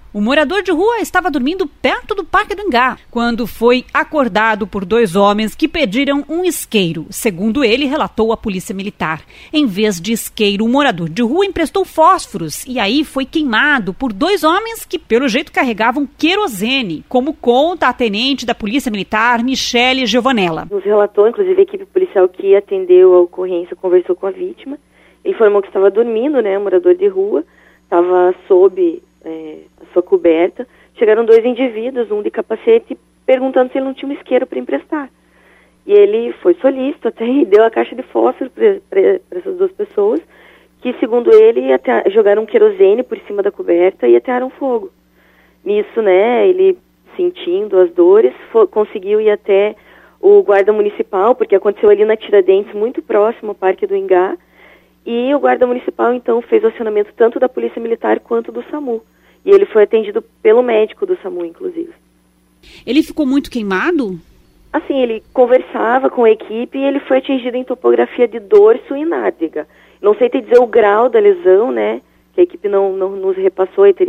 O morador de rua estava dormindo perto do Parque do Ingá, quando foi acordado por 2 homens que pediram um isqueiro. Segundo ele, relatou a polícia militar. Em vez de isqueiro, o morador de rua emprestou fósforos e aí foi queimado por 2 homens que, pelo jeito, carregavam querosene, como conta a tenente da polícia militar, Michele Giovanella. Nos relatou, inclusive, a equipe policial que atendeu a ocorrência conversou com a vítima. Ele informou que estava dormindo, morador de rua, estava sob a sua coberta. Chegaram 2 indivíduos, um de capacete, perguntando se ele não tinha um isqueiro para emprestar. E ele foi solícito até e deu a caixa de fósforo para essas 2 pessoas, que, segundo ele, jogaram querosene por cima da coberta e atearam fogo. Nisso, ele, sentindo as dores, conseguiu ir até o guarda municipal, porque aconteceu ali na Tiradentes, muito próximo ao Parque do Ingá, e o guarda municipal, então, fez o acionamento tanto da Polícia Militar quanto do SAMU. E ele foi atendido pelo médico do SAMU, inclusive. Ele ficou muito queimado? Assim, ele conversava com a equipe e ele foi atingido em topografia de dorso e nádega. Não sei te dizer o grau da lesão, que a equipe não nos repassou e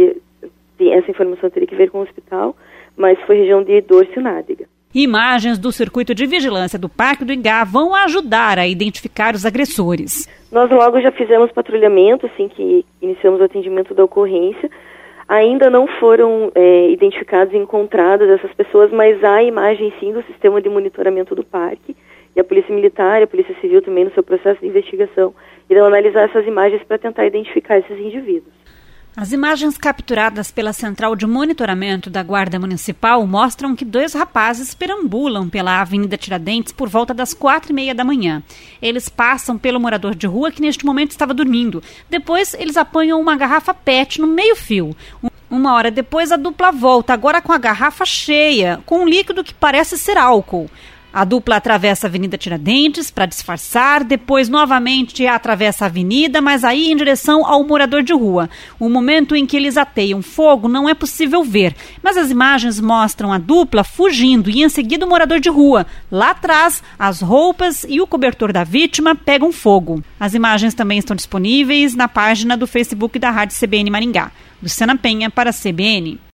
essa informação teria que ver com o hospital, mas foi região de dorso e nádega. Imagens do circuito de vigilância do Parque do Ingá vão ajudar a identificar os agressores. Nós logo já fizemos patrulhamento, assim que iniciamos o atendimento da ocorrência. Ainda não foram identificados e encontradas essas pessoas, mas há imagem sim do sistema de monitoramento do parque. E a Polícia Militar e a Polícia Civil também no seu processo de investigação irão analisar essas imagens para tentar identificar esses indivíduos. As imagens capturadas pela Central de Monitoramento da Guarda Municipal mostram que 2 rapazes perambulam pela Avenida Tiradentes por volta das 4h30 da manhã. Eles passam pelo morador de rua que neste momento estava dormindo. Depois eles apanham uma garrafa PET no meio-fio. 1 hora depois a dupla volta, agora com a garrafa cheia, com um líquido que parece ser álcool. A dupla atravessa a Avenida Tiradentes para disfarçar, depois novamente atravessa a avenida, mas aí em direção ao morador de rua. O momento em que eles ateiam fogo não é possível ver, mas as imagens mostram a dupla fugindo e em seguida o morador de rua. Lá atrás, as roupas e o cobertor da vítima pegam fogo. As imagens também estão disponíveis na página do Facebook da Rádio CBN Maringá. Luciana Penha para a CBN.